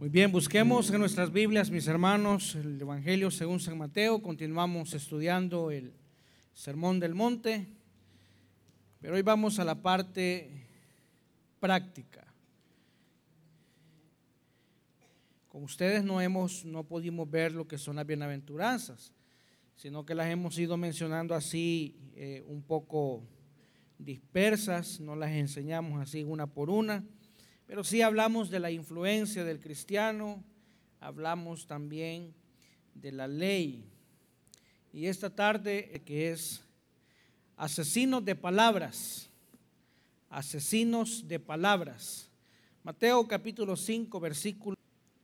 Muy bien, busquemos en nuestras Biblias, mis hermanos, el Evangelio según San Mateo. Continuamos estudiando el Sermón del Monte, pero hoy vamos a la parte práctica. Con ustedes no pudimos ver lo que son las bienaventuranzas, sino que las hemos ido mencionando así un poco dispersas, no las enseñamos así una por una. Pero sí hablamos de la influencia del cristiano, hablamos también de la ley. Y esta tarde que es asesinos de palabras, asesinos de palabras. Mateo capítulo 5 versículo.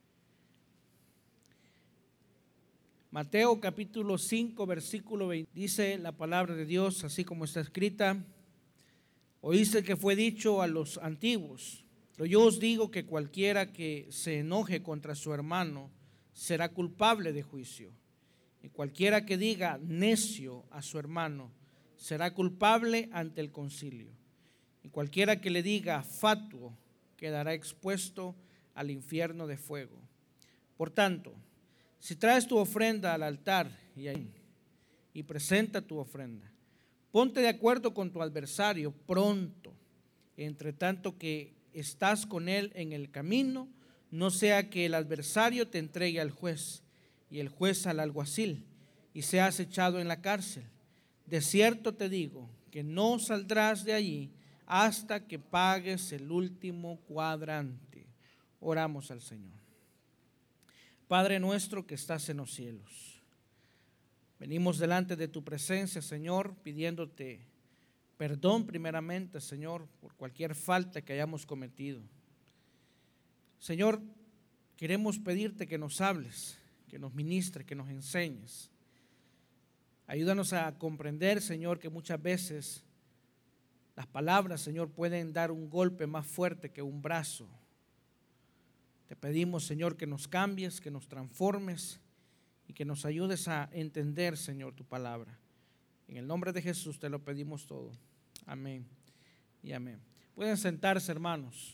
Mateo capítulo 5 versículo 20. Dice la palabra de Dios así como está escrita. Oíste que fue dicho a los antiguos: pero yo os digo que cualquiera que se enoje contra su hermano será culpable de juicio. Y cualquiera que diga necio a su hermano será culpable ante el concilio. Y cualquiera que le diga fatuo quedará expuesto al infierno de fuego. Por tanto, si traes tu ofrenda al altar y presenta tu ofrenda, ponte de acuerdo con tu adversario pronto, entre tanto que estás con él en el camino, no sea que el adversario te entregue al juez y el juez al alguacil y seas echado en la cárcel. De cierto te digo que no saldrás de allí hasta que pagues el último cuadrante. Oramos al Señor. Padre nuestro que estás en los cielos, venimos delante de tu presencia, Señor, pidiéndote perdón primeramente, Señor, por cualquier falta que hayamos cometido. Señor, queremos pedirte que nos hables, que nos ministres, que nos enseñes. Ayúdanos a comprender, Señor, que muchas veces las palabras, Señor, pueden dar un golpe más fuerte que un brazo. Te pedimos, Señor, que nos cambies, que nos transformes y que nos ayudes a entender, Señor, tu palabra. En el nombre de Jesús te lo pedimos todo. Amén y amén. Pueden sentarse, hermanos.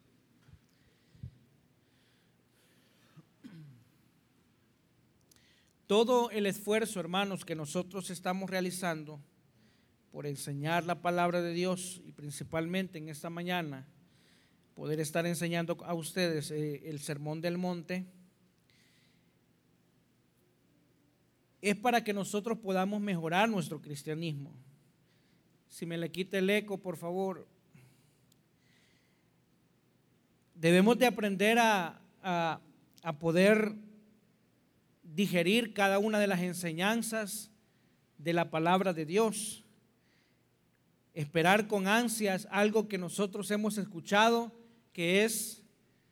Todo el esfuerzo, hermanos, que nosotros estamos realizando por enseñar la palabra de Dios y principalmente en esta mañana poder estar enseñando a ustedes el Sermón del Monte, es para que nosotros podamos mejorar nuestro cristianismo. Si me le quita el eco, por favor. Debemos de aprender a poder digerir cada una de las enseñanzas de la palabra de Dios. Esperar con ansias algo que nosotros hemos escuchado, que es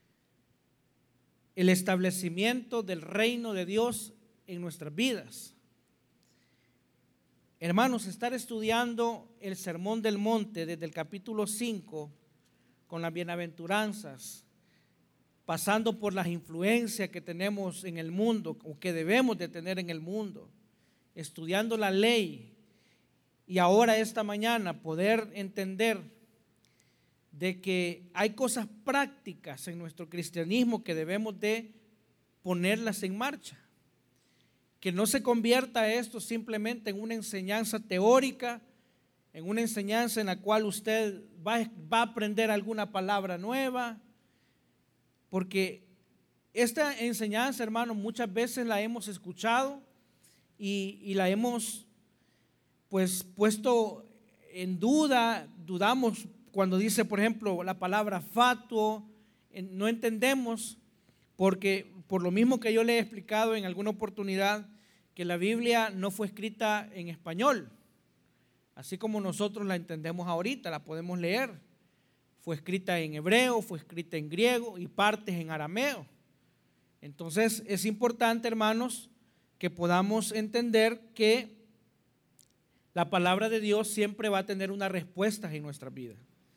el establecimiento del reino de Dios en nuestras vidas. Hermanos, estar estudiando el Sermón del Monte desde el capítulo 5 con las bienaventuranzas, pasando por las influencias que tenemos en el mundo o que debemos de tener en el mundo, estudiando la ley y ahora esta mañana poder entender de que hay cosas prácticas en nuestro cristianismo que debemos de ponerlas en marcha. Que no se convierta esto simplemente en una enseñanza teórica, en una enseñanza en la cual usted va a aprender alguna palabra nueva, porque esta enseñanza, hermano, muchas veces la hemos escuchado y la hemos pues puesto en duda, dudamos cuando dice, por ejemplo, la palabra fatuo, no entendemos. Porque por lo mismo que yo le he explicado en alguna oportunidad, que la Biblia no fue escrita en español, así como nosotros la entendemos ahorita, la podemos leer. Fue escrita en hebreo, fue escrita en griego y partes en arameo. Entonces es importante, hermanos, que podamos entender que la palabra de Dios siempre va a tener una respuesta en nuestra vida.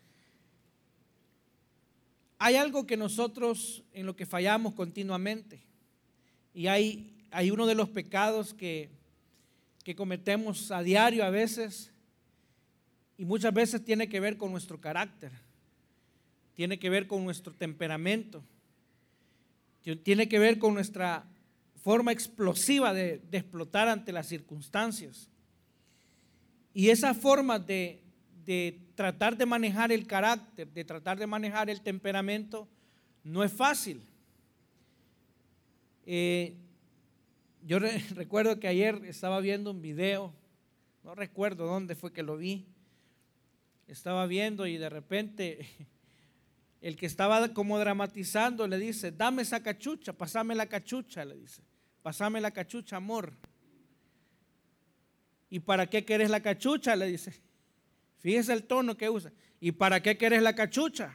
Hay algo que nosotros en lo que fallamos continuamente y hay uno de los pecados que cometemos a diario a veces y muchas veces tiene que ver con nuestro carácter, tiene que ver con nuestro temperamento. tiene que ver con nuestra forma explosiva de explotar ante las circunstancias. Y esa forma de tratar de manejar el carácter, de tratar de manejar el temperamento, no es fácil. Yo recuerdo que ayer estaba viendo un video, no recuerdo dónde fue que lo vi, estaba viendo y de repente el que estaba como dramatizando le dice: dame esa cachucha, pásame la cachucha, le dice, pásame la cachucha, amor. ¿Y para qué querés la cachucha?, le dice. Fíjese el tono que usa. ¿Y para qué querés la cachucha?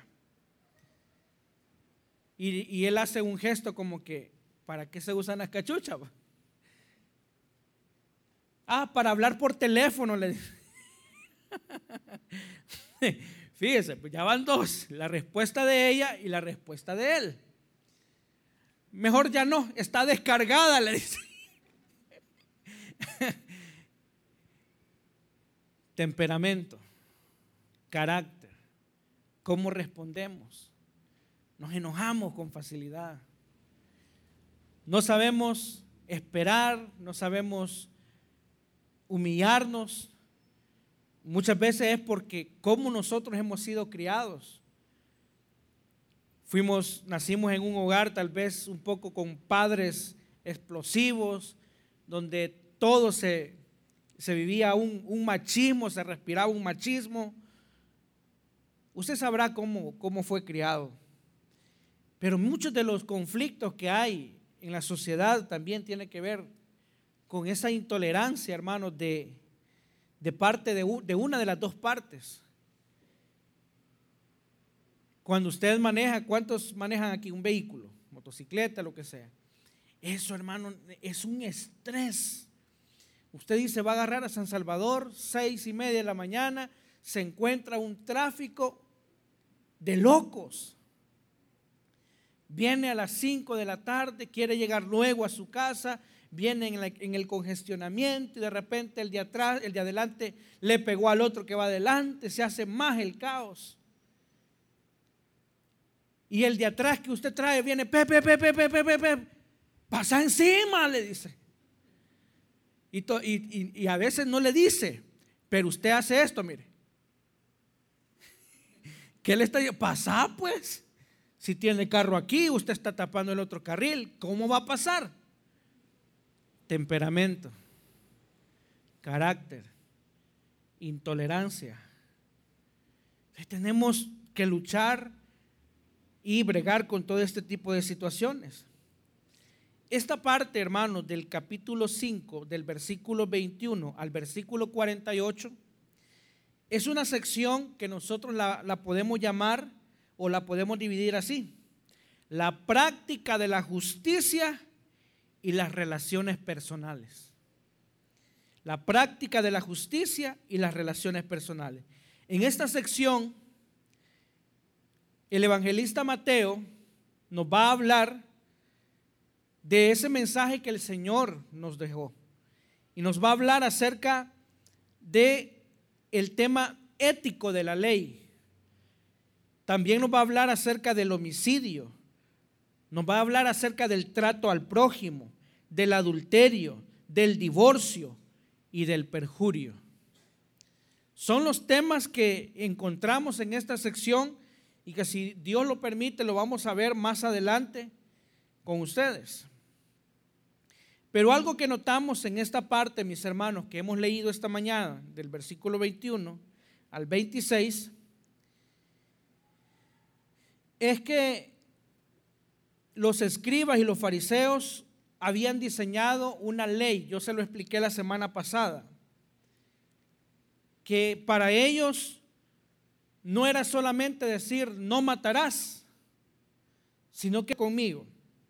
Y él hace un gesto como que, ¿para qué se usan las cachuchas? Para hablar por teléfono, le dice. Fíjese, pues ya van dos, la respuesta de ella y la respuesta de él. Mejor ya no, está descargada, le dice. Temperamento, carácter, ¿cómo respondemos? Nos enojamos con facilidad. No sabemos esperar, no sabemos humillarnos. Muchas veces es porque como nosotros hemos sido criados. Nacimos en un hogar tal vez un poco con padres explosivos, donde todo se vivía un machismo, se respiraba un machismo. Usted sabrá cómo fue criado. Pero muchos de los conflictos que hay en la sociedad también tienen que ver con esa intolerancia, hermanos, de parte de una de las dos partes. Cuando usted maneja, ¿cuántos manejan aquí un vehículo? Motocicleta, lo que sea. Eso, hermano, es un estrés. Usted dice, va a agarrar a San Salvador, 6:30 de la mañana, se encuentra un tráfico de locos. Viene a las 5 de la tarde, quiere llegar luego a su casa, viene en el congestionamiento y de repente el de atrás, el de adelante le pegó al otro que va adelante, se hace más el caos. Y el de atrás que usted trae viene, pasa encima, le dice. Y a veces no le dice, pero usted hace esto, mire. ¿Qué le está diciendo? Pasa pues. Si tiene carro aquí, usted está tapando el otro carril, ¿cómo va a pasar? Temperamento, carácter, intolerancia. Tenemos que luchar y bregar con todo este tipo de situaciones. Esta parte, hermanos, del capítulo 5, del versículo 21 al versículo 48, es una sección que nosotros la podemos llamar o la podemos dividir así: la práctica de la justicia y las relaciones personales. La práctica de la justicia y las relaciones personales. En esta sección, el evangelista Mateo nos va a hablar de ese mensaje que el Señor nos dejó y nos va a hablar acerca de el tema ético de la ley. También nos va a hablar acerca del homicidio, nos va a hablar acerca del trato al prójimo, del adulterio, del divorcio y del perjurio. Son los temas que encontramos en esta sección y que, si Dios lo permite, lo vamos a ver más adelante con ustedes. Pero algo que notamos en esta parte, mis hermanos, que hemos leído esta mañana, del versículo 21 al 26, es que los escribas y los fariseos habían diseñado una ley. Yo se lo expliqué la semana pasada, que para ellos no era solamente decir no matarás, sino que conmigo: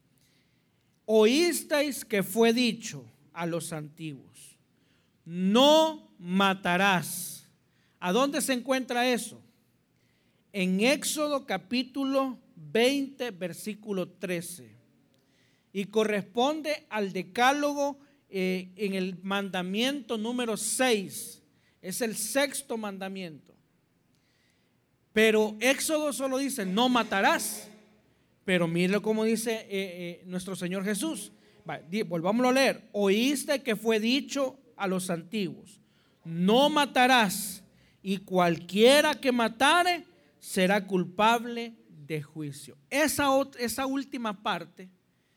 oísteis que fue dicho a los antiguos, no matarás. ¿A dónde se encuentra eso? En Éxodo capítulo 20, versículo 13. Y corresponde al decálogo en el mandamiento número 6. Es el sexto mandamiento. Pero Éxodo solo dice no matarás. Pero mire cómo dice nuestro Señor Jesús. Volvámoslo a leer. Oíste que fue dicho a los antiguos: no matarás, y cualquiera que matare será culpable de juicio. Esa última parte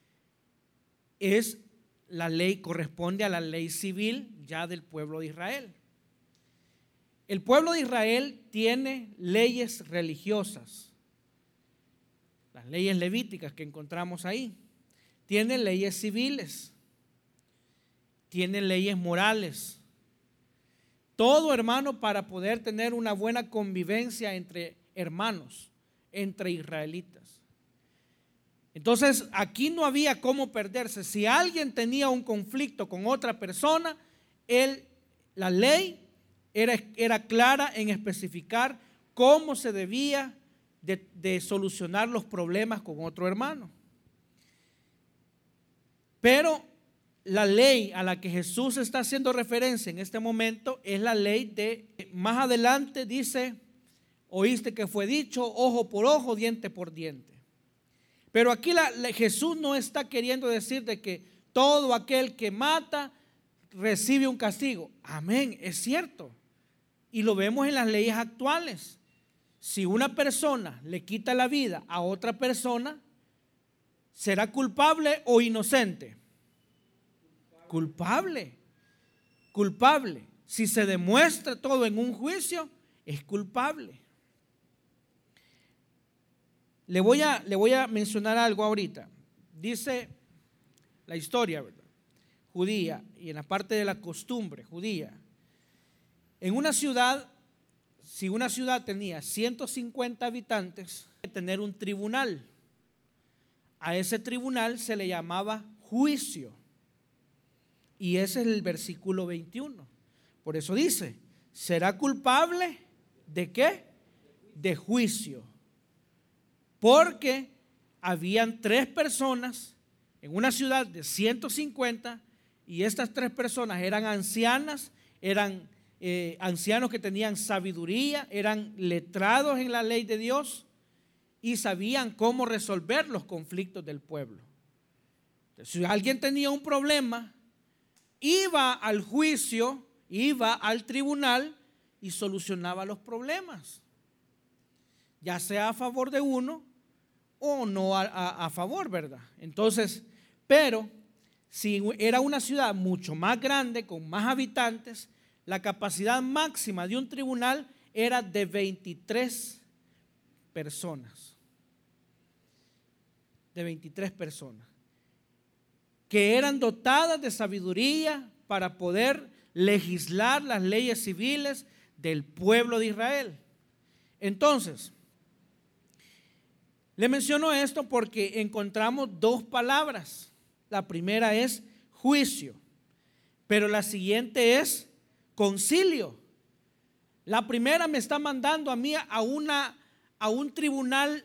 es la ley, corresponde a la ley civil ya del pueblo de Israel. El pueblo de Israel tiene leyes religiosas, las leyes levíticas que encontramos ahí. Tiene leyes civiles, tiene leyes morales. Todo, hermano, para poder tener una buena convivencia entre hermanos, entre israelitas. Entonces, aquí no había cómo perderse. Si alguien tenía un conflicto con otra persona, la ley era clara en especificar cómo se debía de solucionar los problemas con otro hermano. Pero la ley a la que Jesús está haciendo referencia en este momento es la ley más adelante dice: oíste que fue dicho, ojo por ojo, diente por diente. Pero aquí Jesús no está queriendo decir de que todo aquel que mata recibe un castigo. Amén, es cierto. Y lo vemos en las leyes actuales. Si una persona le quita la vida a otra persona, ¿será culpable o inocente? Culpable. Culpable. Si se demuestra todo en un juicio, es culpable. Le voy a mencionar algo ahorita. Dice la historia, ¿verdad?, judía, y en la parte de la costumbre judía. En una ciudad, si una ciudad tenía 150 habitantes, tener un tribunal. A ese tribunal se le llamaba juicio. Y ese es el versículo 21. Por eso dice: será culpable ¿de qué? De juicio. Porque habían 3 personas en una ciudad de 150, y estas 3 personas eran ancianas, eran ancianos que tenían sabiduría, eran letrados en la ley de Dios y sabían cómo resolver los conflictos del pueblo. Entonces, si alguien tenía un problema, iba al juicio, iba al tribunal y solucionaba los problemas, ya sea a favor de uno o no a favor, ¿verdad? Entonces, pero si era una ciudad mucho más grande, con más habitantes, la capacidad máxima de un tribunal era de 23 personas. De 23 personas que eran dotadas de sabiduría para poder legislar las leyes civiles del pueblo de Israel. Entonces, le menciono esto porque encontramos 2 palabras. La primera es juicio, pero la siguiente es concilio. La primera me está mandando a mí a un tribunal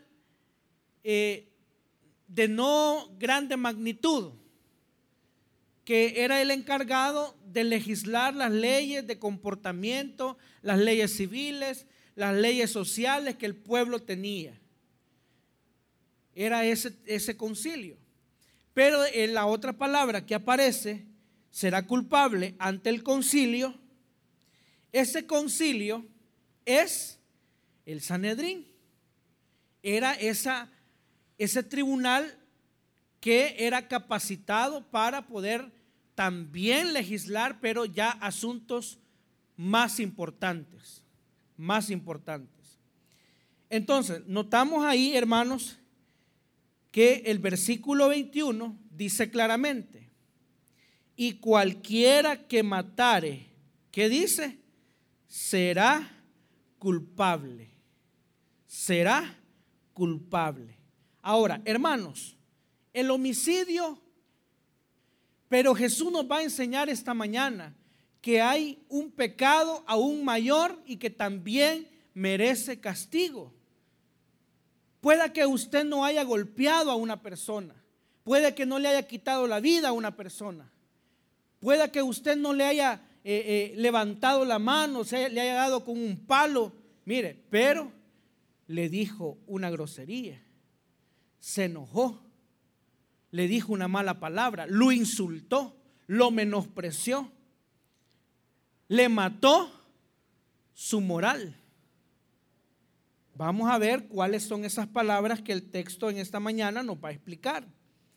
de no grande magnitud, que era el encargado de legislar las leyes de comportamiento, las leyes civiles, las leyes sociales que el pueblo tenía. Era ese concilio. Pero en la otra palabra que aparece, será culpable ante el concilio. Ese concilio es el Sanedrín. Era ese tribunal que era capacitado para poder también legislar, pero ya asuntos más importantes, más importantes. Entonces, notamos ahí, hermanos, que el versículo 21 dice claramente: y cualquiera que matare, ¿qué dice? Será culpable. Será culpable. Ahora, hermanos, el homicidio, pero Jesús nos va a enseñar esta mañana que hay un pecado aún mayor y que también merece castigo. Pueda que usted no haya golpeado a una persona, puede que no le haya quitado la vida a una persona, pueda que usted no le haya levantado la mano, le haya dado con un palo, mire, pero le dijo una grosería. se enojó, le dijo una mala palabra, lo insultó, lo menospreció, le mató su moral. Vamos a ver cuáles son esas palabras que el texto en esta mañana nos va a explicar.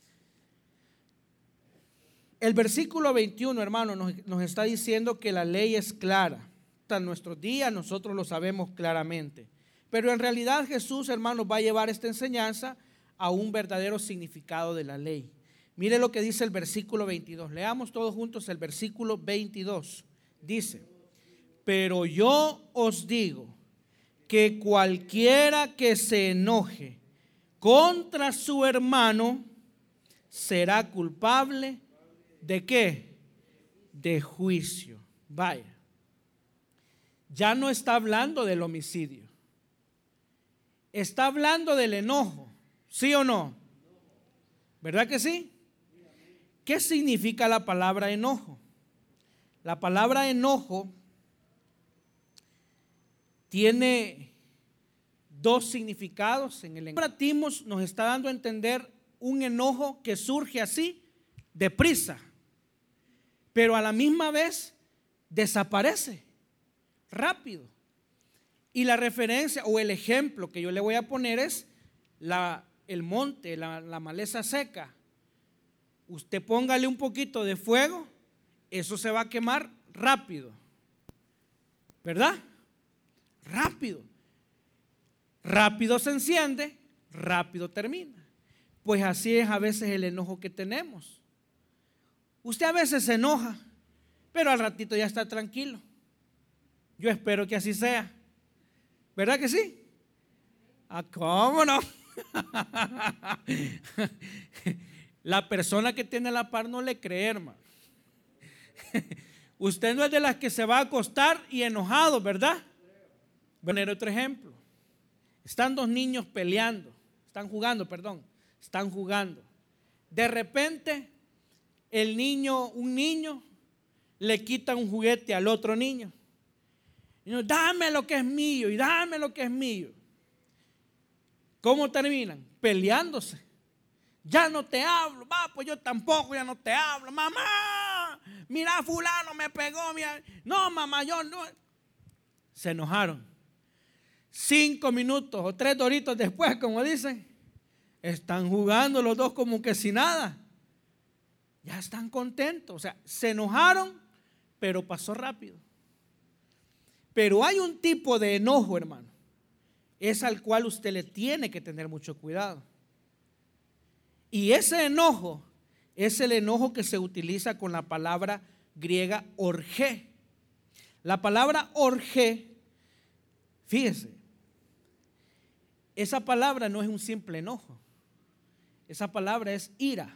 El versículo 21, hermano, nos está diciendo que la ley es clara. Hasta nuestros días nosotros lo sabemos claramente. Pero en realidad Jesús, hermanos, va a llevar esta enseñanza a un verdadero significado de la ley. Mire lo que dice el versículo 22. Leamos todos juntos el versículo 22. Dice: pero yo os digo que cualquiera que se enoje contra su hermano será culpable ¿de qué? De juicio. Vaya, ya no está hablando del homicidio, está hablando del enojo, ¿sí o no? ¿Verdad que sí? ¿Qué significa la palabra enojo? La palabra enojo tiene dos significados. En el lenguaje nos está dando a entender un enojo que surge así, deprisa, pero a la misma vez desaparece rápido. Y la referencia o el ejemplo que yo le voy a poner es el monte, la maleza seca. Usted póngale un poquito de fuego, eso se va a quemar rápido, ¿verdad? Rápido. Rápido se enciende, rápido termina. Pues así es a veces el enojo que tenemos. Usted a veces se enoja, pero al ratito ya está tranquilo. Yo espero que así sea. ¿Verdad que sí? Ah, ¿cómo no? La persona que tiene la par no le cree, hermano. Usted no es de las que se va a acostar y enojado, ¿verdad? Voy a poner otro ejemplo. Están dos niños peleando, están jugando. De repente, un niño le quita un juguete al otro niño. Y dice: dame lo que es mío y dame lo que es mío. ¿Cómo terminan? Peleándose. Ya no te hablo, pues yo tampoco ya no te hablo. Mamá, mira, fulano me pegó. Mira. No, mamá, yo no. Se enojaron. 5 minutos o 3 doritos después, como dicen, están jugando los dos como que sin nada. Ya están contentos. O sea, se enojaron, pero pasó rápido. Pero hay un tipo de enojo, hermano, es al cual usted le tiene que tener mucho cuidado. Y ese enojo es el enojo que se utiliza con la palabra griega orgé. La palabra orgé, fíjese, esa palabra no es un simple enojo. Esa palabra es ira.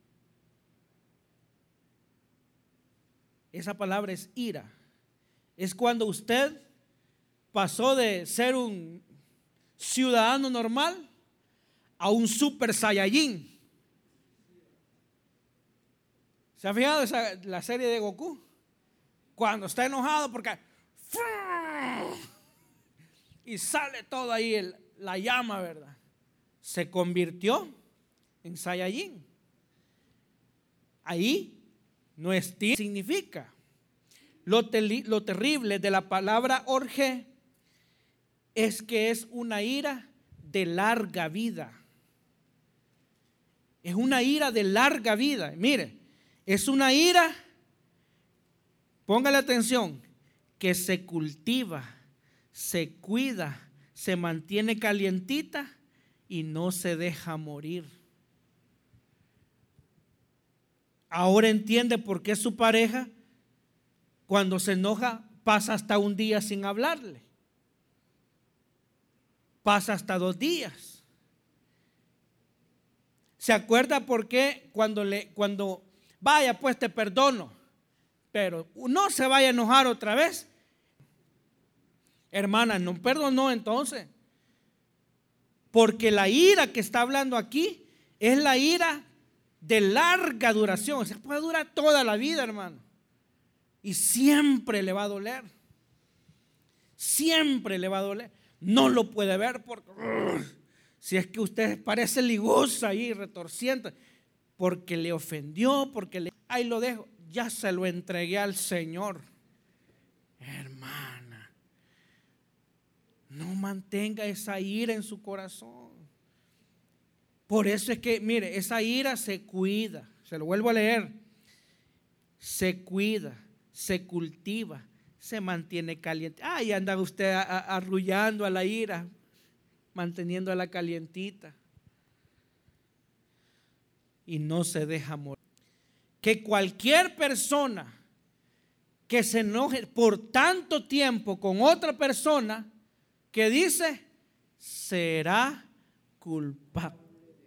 Esa palabra es ira. Es cuando usted pasó de ser un ciudadano normal a un super saiyajin. ¿Se ha fijado la serie de Goku? Cuando está enojado porque y sale todo ahí la llama, ¿verdad? Se convirtió en saiyajin. Ahí no es significa. Lo terrible de la palabra orgé es que es una ira de larga vida. Es una ira de larga vida. Mire, es una ira, póngale atención, que se cultiva, se cuida, se mantiene calientita y no se deja morir. Ahora entiende por qué su pareja, cuando se enoja, pasa hasta un día sin hablarle. Pasa hasta 2 días. ¿Se acuerda por qué cuando vaya, pues te perdono, pero no se vaya a enojar otra vez? Hermana, no perdonó entonces. Porque la ira que está hablando aquí es la ira de larga duración. Se puede durar toda la vida, hermano. Y siempre le va a doler. Siempre le va a doler. No lo puede ver porque Si es que usted parece ligusa ahí retorciendo, porque le ofendió, ahí lo dejo, ya se lo entregué al Señor. Hermana, no mantenga esa ira en su corazón. Por eso es que, mire, esa ira se cuida, se lo vuelvo a leer, se cuida, se cultiva, se mantiene caliente. Ahí anda usted arrullando a la ira, manteniéndola calientita, y no se deja morir. Que cualquier persona que se enoje por tanto tiempo con otra persona, que dice, será culpable.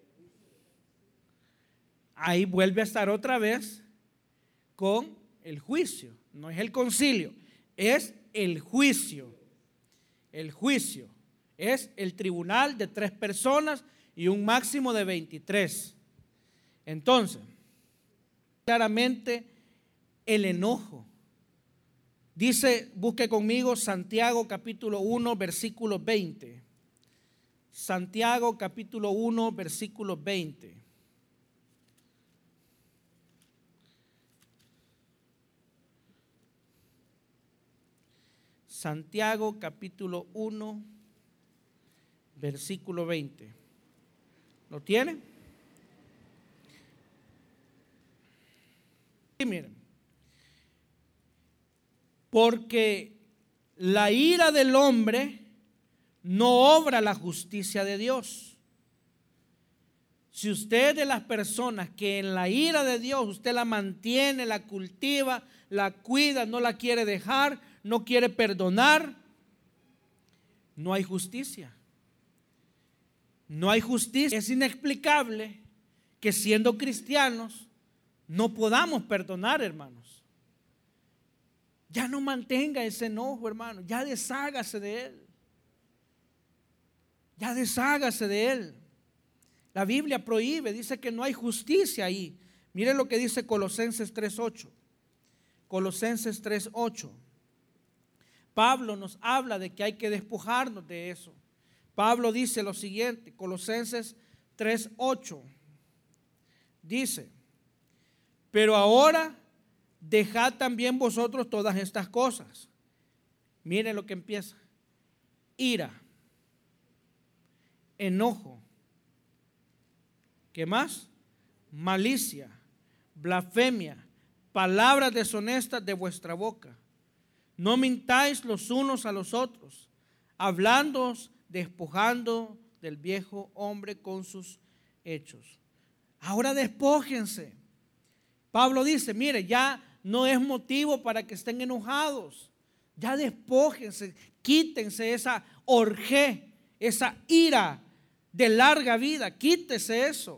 Ahí vuelve a estar otra vez con el juicio. No es el concilio, es el juicio. El juicio es el tribunal de 3 personas y un máximo de 23. Entonces, claramente el enojo. Dice, busque conmigo Santiago capítulo 1, versículo 20. Santiago capítulo 1, versículo 20. Santiago capítulo 1, versículo 20. ¿Lo tiene? Y miren, porque la ira del hombre no obra la justicia de Dios. Si usted es de las personas que en la ira de Dios usted la mantiene, la cultiva, la cuida, no la quiere dejar, no quiere perdonar, no hay justicia. No hay justicia. Es inexplicable que siendo cristianos no podamos perdonar, hermanos. Ya no mantenga ese enojo, hermano. Ya deshágase de él. Ya deshágase de él. La Biblia prohíbe, dice que no hay justicia ahí. Miren lo que dice Colosenses 3:8. Colosenses 3:8. Pablo nos habla de que hay que despojarnos de eso. Pablo dice lo siguiente, Colosenses 3:8. Dice, pero ahora dejad también vosotros todas estas cosas. Miren lo que empieza. Ira, enojo, ¿qué más? Malicia, blasfemia, palabras deshonestas de vuestra boca. No mintáis los unos a los otros, hablándoos, despojando del viejo hombre con sus hechos. Ahora despójense. Pablo dice, mire, ya no es motivo para que estén enojados. Ya despójense, quítense esa orgé, esa ira de larga vida, quítese eso.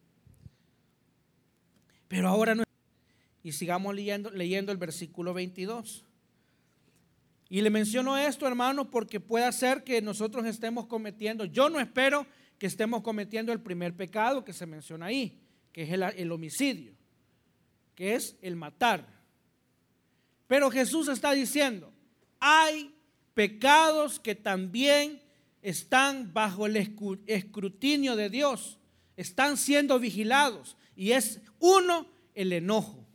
Pero ahora no. Y sigamos leyendo el versículo 22. Y le menciono esto, hermanos, porque puede ser que nosotros estemos cometiendo, yo no espero que estemos cometiendo el primer pecado que se menciona ahí, que es el homicidio, que es el matar. Pero Jesús está diciendo, hay pecados que también están bajo el escrutinio de Dios, están siendo vigilados, y es uno, el enojo.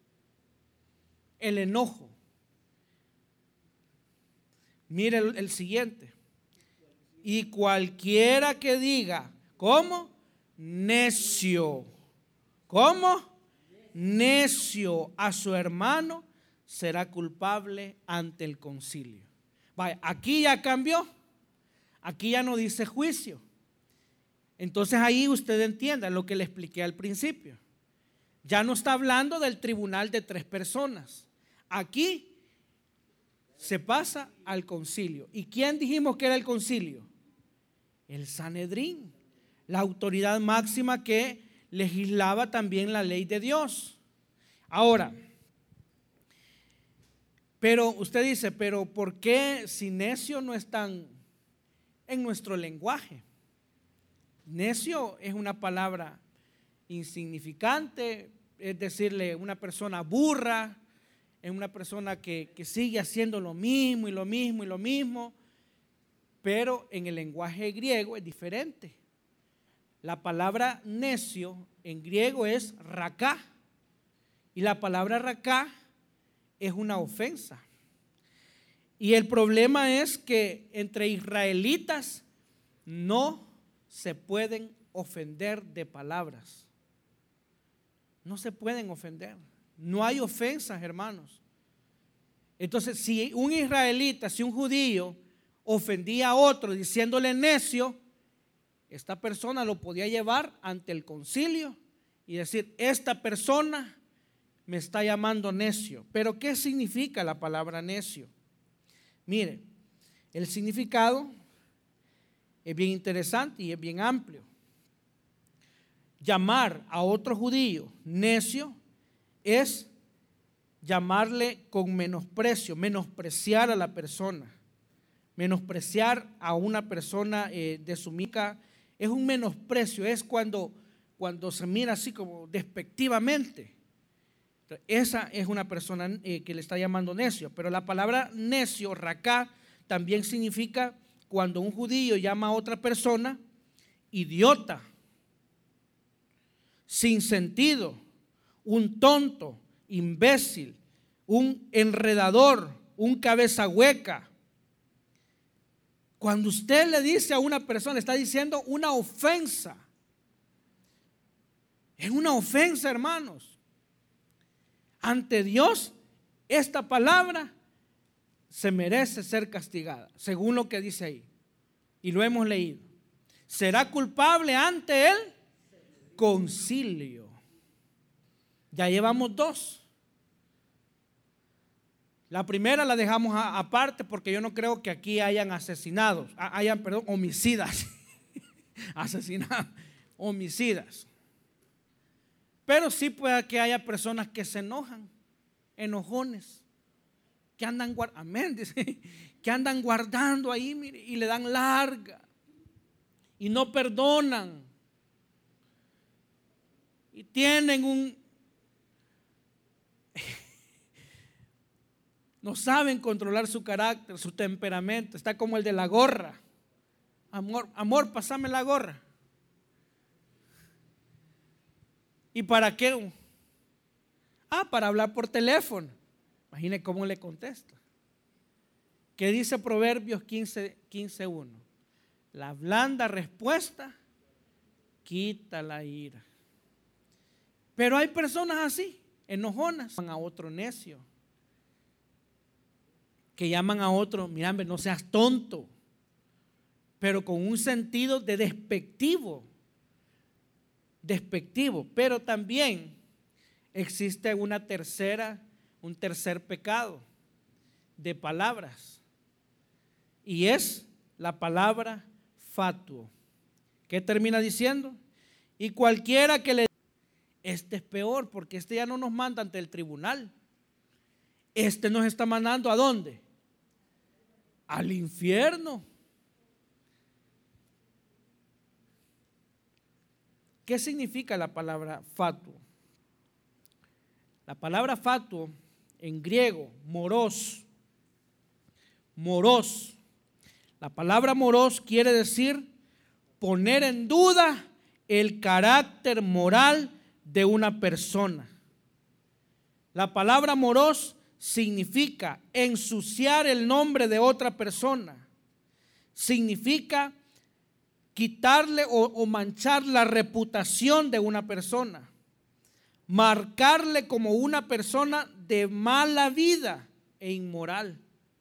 El enojo. Mire el siguiente. Y cualquiera que diga, ¿cómo? Necio. ¿Cómo? Necio a su hermano, será culpable ante el concilio. Vaya, aquí ya cambió. Aquí ya no dice juicio. Entonces ahí usted entienda lo que le expliqué al principio. Ya no está hablando del tribunal de 3 personas. Aquí se pasa al concilio. ¿Y quién dijimos que era el concilio? El Sanedrín, la autoridad máxima que legislaba también la ley de Dios. Ahora, pero usted dice, pero ¿por qué si necio no están en nuestro lenguaje? Necio es una palabra insignificante, es decirle una persona burra, es una persona que sigue haciendo lo mismo y lo mismo y lo mismo, pero en el lenguaje griego es diferente. La palabra necio en griego es raká. Y la palabra raká es una ofensa. Y el problema es que entre israelitas no se pueden ofender de palabras. No se pueden ofender. No hay ofensas, hermanos. Entonces, si un israelita, si un judío ofendía a otro diciéndole necio, esta persona lo podía llevar ante el concilio y decir: esta persona me está llamando necio. Pero ¿qué significa la palabra necio? Mire, el significado es bien interesante y es bien amplio. Llamar a otro judío necio es llamarle con menosprecio, menospreciar a la persona, menospreciar a una persona de su mica. Es un menosprecio, es cuando se mira así como despectivamente. Esa es una persona que le está llamando necio. Pero la palabra necio, raká, también significa cuando un judío llama a otra persona idiota, sin sentido, un tonto, imbécil, un enredador, un cabeza hueca. Cuando usted le dice a una persona, está diciendo una ofensa. Es una ofensa, hermanos. Ante Dios, esta palabra se merece ser castigada, según lo que dice ahí. Y lo hemos leído. Será culpable ante el concilio. Ya llevamos dos. La primera la dejamos aparte porque yo no creo que aquí hayan asesinados, homicidas. Asesinados, homicidas. Pero sí puede que haya personas que se enojan, enojones, que andan que andan guardando ahí, mire, y le dan larga y no perdonan. Y tienen no saben controlar su carácter, su temperamento. Está como el de la gorra. Amor, pásame la gorra. ¿Y para qué? Para hablar por teléfono. Imagine cómo le contesta. ¿Qué dice Proverbios 15:1? La blanda respuesta quita la ira. Pero hay personas así, enojonas, a otro necio, que llaman a otro: mira, no seas tonto, pero con un sentido de despectivo. Pero también existe un tercer pecado de palabras, y es la palabra fatuo. ¿Qué termina diciendo? Y cualquiera que le... Este es peor, porque este ya no nos manda ante el tribunal. Este nos está mandando ¿a dónde? Al infierno. ¿Qué significa la palabra fatuo? La palabra fatuo en griego, moros. La palabra moros quiere decir poner en duda el carácter moral de una persona. La palabra moros significa ensuciar el nombre de otra persona. Significa quitarle o manchar la reputación de una persona. Marcarle como una persona de mala vida e inmoral.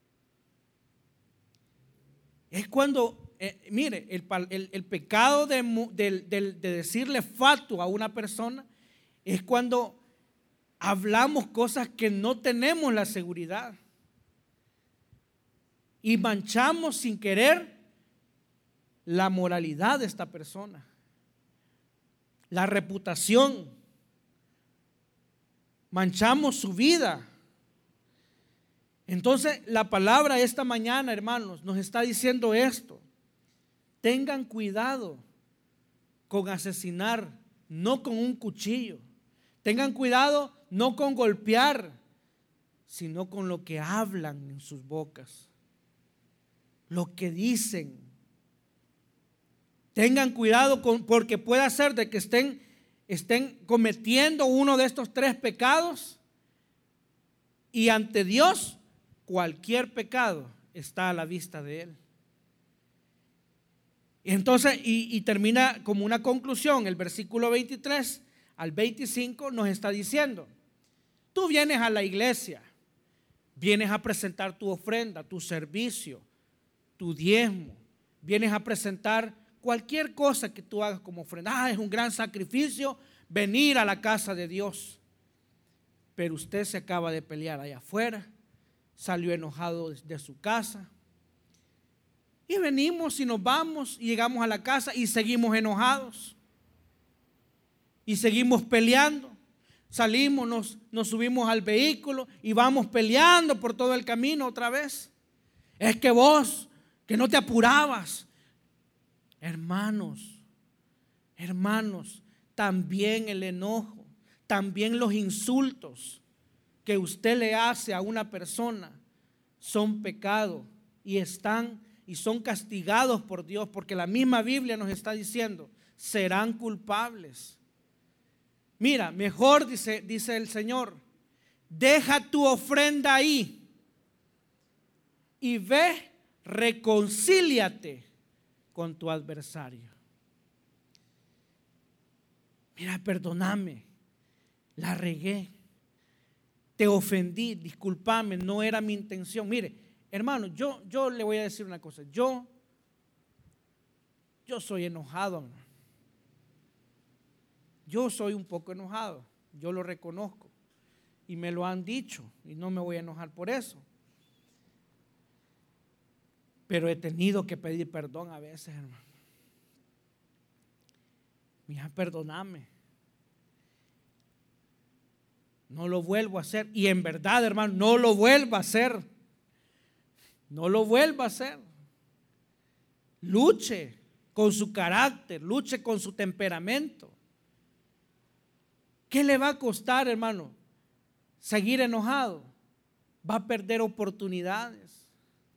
Es cuando, mire, el pecado de decirle fatuo a una persona es cuando hablamos cosas que no tenemos la seguridad y manchamos sin querer la moralidad de esta persona, la reputación, manchamos su vida. Entonces la palabra esta mañana, hermanos, nos está diciendo esto: tengan cuidado con asesinar, no con un cuchillo. Tengan cuidado no con golpear, sino con lo que hablan en sus bocas, lo que dicen. Tengan cuidado porque puede ser de que estén cometiendo uno de estos 3 pecados, y ante Dios cualquier pecado está a la vista de Él. Entonces, y termina como una conclusión. El versículo 23 al 25 nos está diciendo: tú vienes a la iglesia, vienes a presentar tu ofrenda, tu servicio, tu diezmo, vienes a presentar cualquier cosa que tú hagas como ofrenda. Es un gran sacrificio venir a la casa de Dios. Pero usted se acaba de pelear allá afuera, salió enojado de su casa, y venimos y nos vamos y llegamos a la casa y seguimos enojados y seguimos peleando. Salimos, nos subimos al vehículo y vamos peleando por todo el camino otra vez. Es que vos, que no te apurabas. Hermanos, también el enojo, también los insultos que usted le hace a una persona son pecado y son castigados por Dios, porque la misma Biblia nos está diciendo: serán culpables. Mira, mejor dice el Señor, deja tu ofrenda ahí y ve, reconcíliate con tu adversario. Mira, perdóname, la regué, te ofendí, discúlpame, no era mi intención. Mire, hermano, yo le voy a decir una cosa. Yo soy enojado, hermano. Yo soy un poco enojado, yo lo reconozco y me lo han dicho y no me voy a enojar por eso. Pero he tenido que pedir perdón a veces, hermano. Mira, perdóname. No lo vuelvo a hacer. Y en verdad, hermano, no lo vuelvo a hacer. No lo vuelva a hacer. Luche con su carácter, luche con su temperamento. ¿Qué le va a costar, hermano? Seguir enojado. Va a perder oportunidades.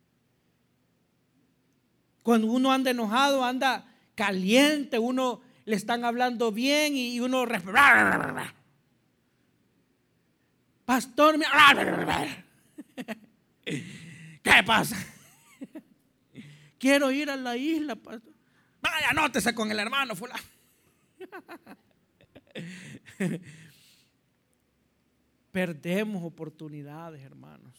Cuando uno anda enojado, anda caliente, uno le están hablando bien y uno pastor, ¿qué pasa? Quiero ir a la isla, pastor. Vaya, anótese con el hermano fulano. Perdemos oportunidades, hermanos.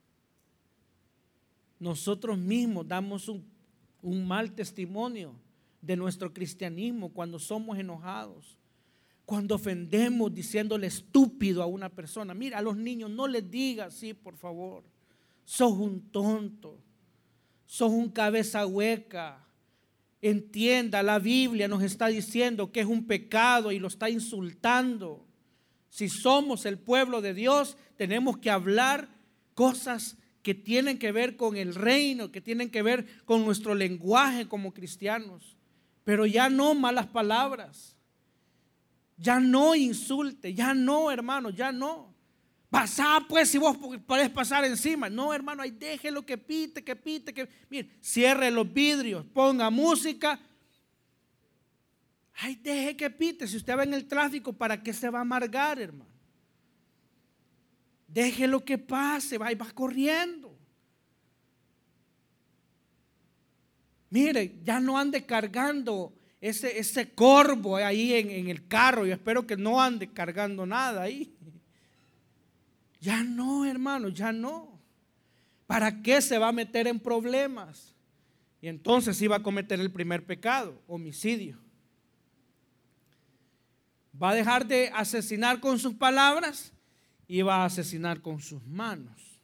Nosotros mismos damos un mal testimonio de nuestro cristianismo cuando somos enojados, cuando ofendemos diciéndole estúpido a una persona. Mira, a los niños no les digas así, por favor. Sos un tonto, sos un cabeza hueca. Entienda, la Biblia nos está diciendo que es un pecado y lo está insultando. Si somos el pueblo de Dios, tenemos que hablar cosas que tienen que ver con el reino, que tienen que ver con nuestro lenguaje como cristianos. Pero ya no malas palabras, ya no insulte, ya no, hermano, ya no. Pasá pues si vos podés pasar encima. No, hermano, ahí déjelo que pite. Mire, cierre los vidrios, ponga música. Ay, deje que pite. Si usted va en el tráfico, ¿para qué se va a amargar, hermano? Déjelo que pase, va corriendo. Mire, ya no ande cargando ese corvo ahí en el carro. Yo espero que no ande cargando nada ahí. Ya no, hermano, ya no. ¿Para qué se va a meter en problemas? Y entonces iba a cometer el primer pecado, homicidio. Va a dejar de asesinar con sus palabras y va a asesinar con sus manos.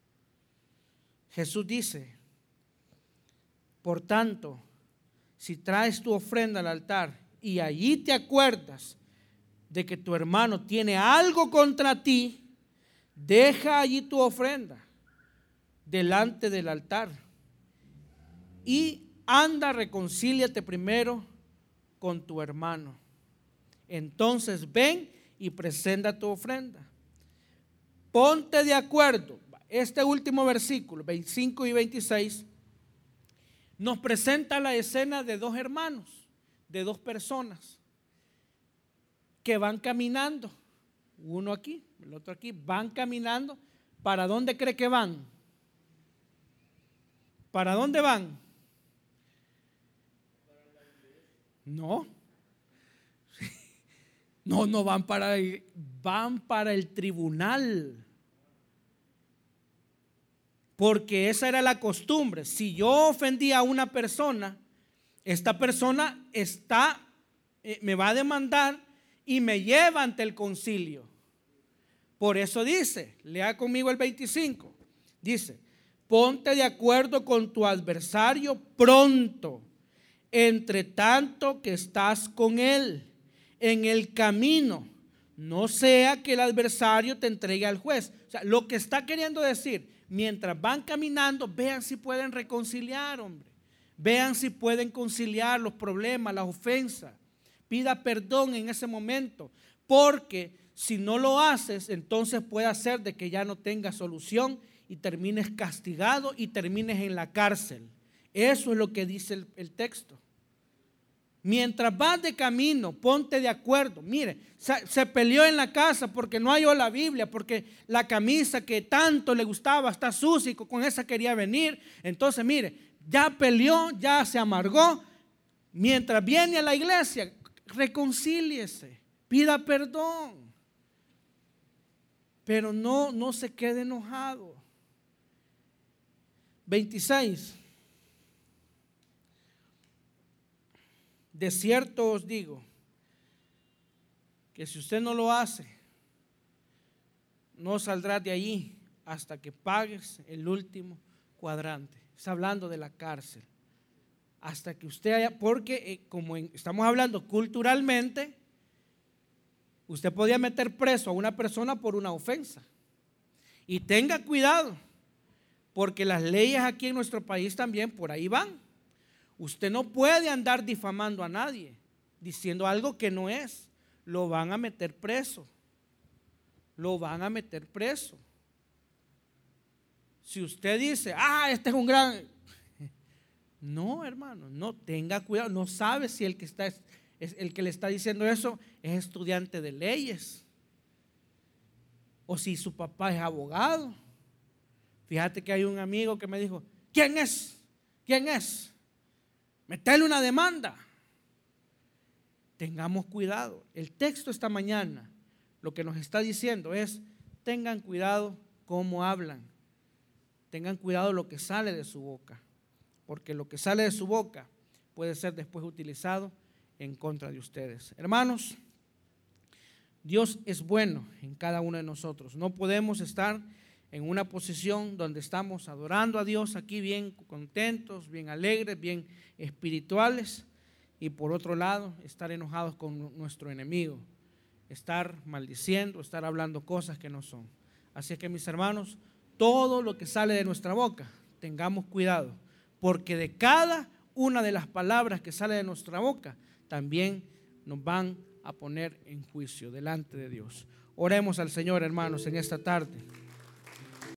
Jesús dice: por tanto, si traes tu ofrenda al altar y allí te acuerdas de que tu hermano tiene algo contra ti, deja allí tu ofrenda delante del altar y anda, reconcíliate primero con tu hermano. Entonces ven y presenta tu ofrenda. Ponte de acuerdo. Este último versículo, 25 y 26, nos presenta la escena de dos hermanos. de dos personas que van caminando, uno aquí, el otro aquí, van caminando. ¿Para dónde cree que van? ¿Para dónde van? No. No van para el tribunal. Porque esa era la costumbre. Si yo ofendía a una persona, esta persona me va a demandar y me lleva ante el concilio. Por eso dice, lea conmigo el 25, dice: ponte de acuerdo con tu adversario pronto, entre tanto que estás con él en el camino, no sea que el adversario te entregue al juez. O sea, lo que está queriendo decir, mientras van caminando, vean si pueden reconciliar, hombre. Vean si pueden conciliar los problemas, las ofensas. Pida perdón en ese momento, porque si no lo haces, entonces puede hacer de que ya no tengas solución y termines castigado y termines en la cárcel. Eso es lo que dice el texto. Mientras vas de camino, ponte de acuerdo. Mire, se peleó en la casa porque no halló la Biblia, porque la camisa que tanto le gustaba está sucia y con esa quería venir. Entonces, mire, ya peleó, ya se amargó. Mientras viene a la iglesia, reconcíliese, pida perdón. Pero no se quede enojado. 26. De cierto os digo que si usted no lo hace, no saldrá de allí hasta que pagues el último cuadrante. Está hablando de la cárcel. Hasta que usted haya, porque como estamos hablando culturalmente, usted podía meter preso a una persona por una ofensa. Y tenga cuidado, porque las leyes aquí en nuestro país también por ahí van. Usted no puede andar difamando a nadie, diciendo algo que no es. Lo van a meter preso. Lo van a meter preso. Si usted dice, este es un gran... No, hermano, no, tenga cuidado. No sabe si el que le está diciendo eso es estudiante de leyes, o si su papá es abogado. Fíjate que hay un amigo que me dijo, ¿quién es? ¿Quién es? Metele una demanda. Tengamos cuidado. El texto esta mañana lo que nos está diciendo es: tengan cuidado cómo hablan, tengan cuidado lo que sale de su boca, porque lo que sale de su boca puede ser después utilizado en contra de ustedes. Hermanos, Dios es bueno en cada uno de nosotros. No podemos estar en una posición donde estamos adorando a Dios aquí bien contentos, bien alegres, bien espirituales, y por otro lado estar enojados con nuestro enemigo, estar maldiciendo, estar hablando cosas que no son. Así que, mis hermanos, todo lo que sale de nuestra boca, tengamos cuidado, porque de cada una de las palabras que sale de nuestra boca también nos van a poner en juicio delante de Dios. Oremos al Señor, hermanos, en esta tarde.